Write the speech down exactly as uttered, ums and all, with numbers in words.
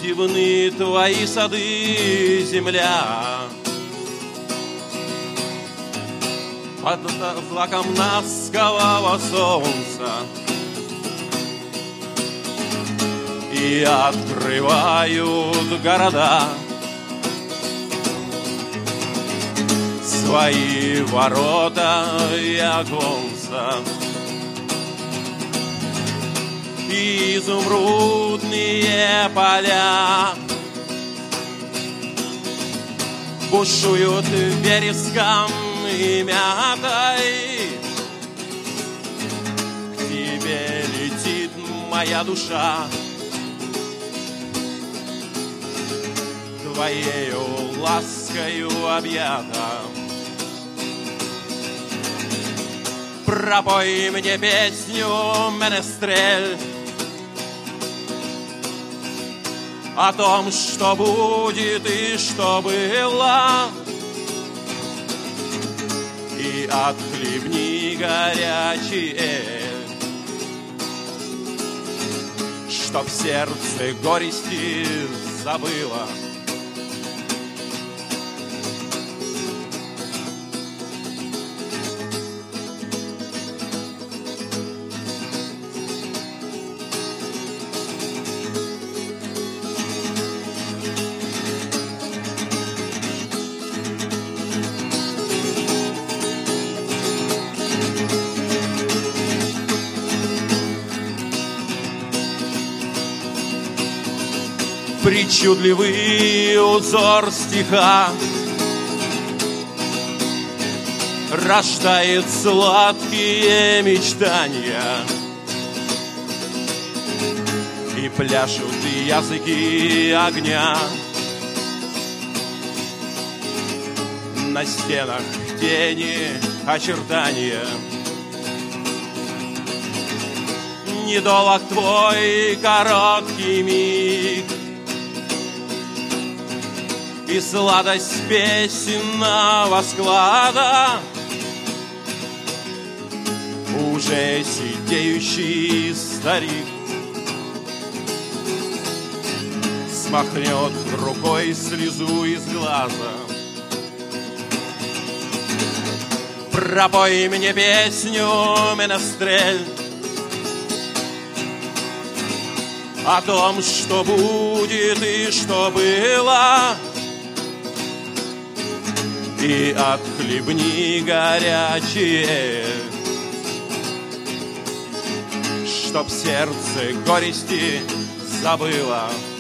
дивны твои сады, земля. Под злаком ласкового солнца и открывают города свои ворота и оконца. Изумрудные поля бушуют вереском и мятой. К тебе летит моя душа, твоею ласкою объята. Пропой мне песню, менестрель, о том, что будет и что было, и отхлебни горячий эль, чтоб сердце горести забыло. Причудливый узор стиха рождает сладкие мечтания, и пляшут языки огня. На стенах тени, очертания. Недолог твой короткий миг, и сладость песенного склада уже сидеющий старик смахнет рукой слезу из глаза. Пропой мне песню, менестрель, о том, что будет и что было, и отхлебни горячее, чтоб сердце горести забыло.